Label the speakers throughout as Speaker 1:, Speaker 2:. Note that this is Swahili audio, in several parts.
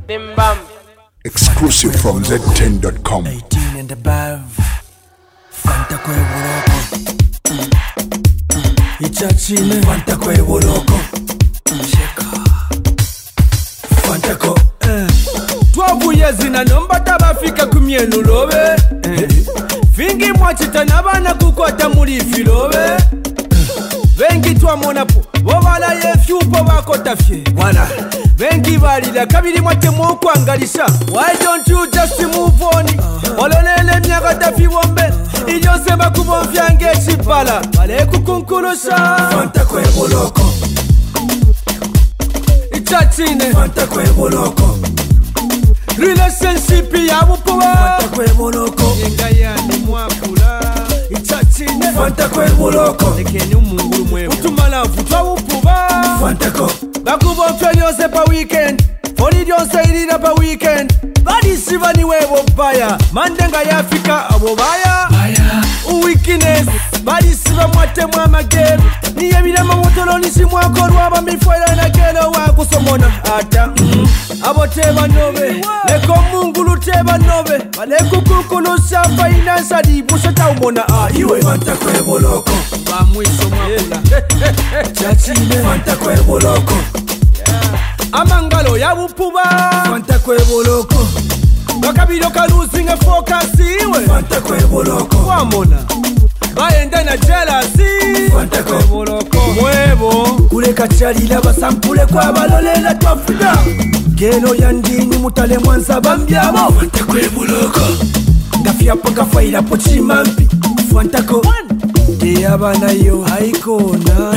Speaker 1: Bim bam.
Speaker 2: Exclusive from Z10.com.
Speaker 3: 18 and above. Fanta kwe woloko. Ichachine. Fanta kwe woloko. Sheka. Fanta ko.
Speaker 4: Twavuye zina nomba tabafika kumyenu lobe. Fingi mwachita nabana kukwata muri filobe. Vengi twamona po bobala yefyupo bakotafye. Wala. Vengi balila kabiri mwate mwokwangalisha. Why don't you just move on? Ololele myaka tafi bombe. Ijose bakubonfyange chipala. Bale kukunkulosha.
Speaker 3: Fanta kwe woloko.
Speaker 4: Ichachine.
Speaker 3: Fanta kwe woloko.
Speaker 4: Relationship ya bupuwa.
Speaker 3: Fanta kwe woloko.
Speaker 4: Yenga yani mwakula. Ichachine.
Speaker 3: Fanta kwe woloko.
Speaker 4: Nekeni umunguru mwemu. Utumalavu twa bupuwa.
Speaker 3: Fanta ko.
Speaker 4: Bakubonfya lyose pa weekend. Foni lyose ilira pa weekend. Badisiba niwe bobaya. Mandenga yafika abobaya. Weakness. Badisiba mwate mwamagelu. Niye bilema motoloni si mwakorwa bamifwela na gelo wakusomona ata. Aboteba nobe. Leko mungulu teba nobe. Baleko kukulusha financially bushata umona
Speaker 3: Iwe Fanta kwe woloko.
Speaker 4: Bamwiso mwakula.
Speaker 3: Chachine. Fanta kwe woloko.
Speaker 4: Amangalo ya bupuba.
Speaker 3: Fanta kwe woloko.
Speaker 4: Bakabilo losing focus iwe.
Speaker 3: Fanta kwe woloko.
Speaker 4: Wamona baenda na jealousy.
Speaker 3: Fanta kwe
Speaker 4: woloko. Mwebo
Speaker 3: kuleka chalila basampule kwa balolela twafuna. Gelo yandini mutale mwanza bambyabo. Fanta kwe woloko. Gafyapo gafaila po chimampi. Fanta ko. Deyabana yo haikona.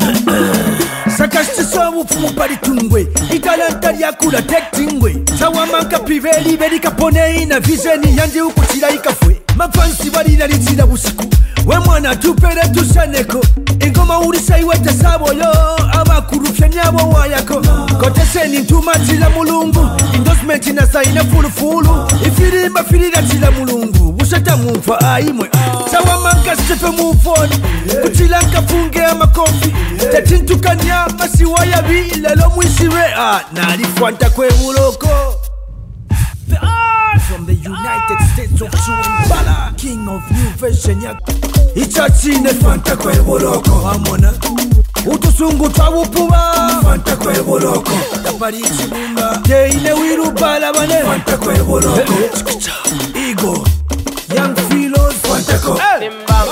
Speaker 3: Sakashtiso bufumu pali tungwe. Italanta lyakula tektingwe. Sawamanka piveli beli kapone ina vizeni yandi ukuchila ikafwe. Mafansi balila litila busiku. We mwana tupere tushaneko. Ingoma urisa iwete saboyo. Abakurufya nyabo wayako. Koteseni ntumatila mulungu. Endorsement na saina fulu fulu. Ifirimba filila tila mulungu. Bushata mumfa aimwe. Sawamanka stepe mufoni. Kuchila nkafunge amakofi. Tetintukanya masiwaya bila lo mwisiwe. Nali Fanta kwe woloko. The art from the United States of Chuambala, king of new version ya Ichachine. Fanta kwe woloko. Wamona utusungu twabupuba. Fanta kwe woloko. Tapari chibumba Teine wirubala bane. Fanta kwe woloko. Ego Young Philos. Fanta ko.
Speaker 1: Bim bam.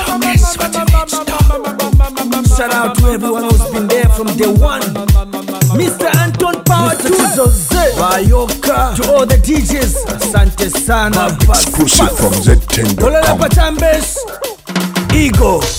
Speaker 4: Shout out to everyone who's been there from day one. Mr. Anton Power, Mr. Jose Bayoka, to all the DJs, asante sana.
Speaker 2: Exclusive from
Speaker 4: Olala
Speaker 2: Z10.com.
Speaker 4: Patambes, Ego.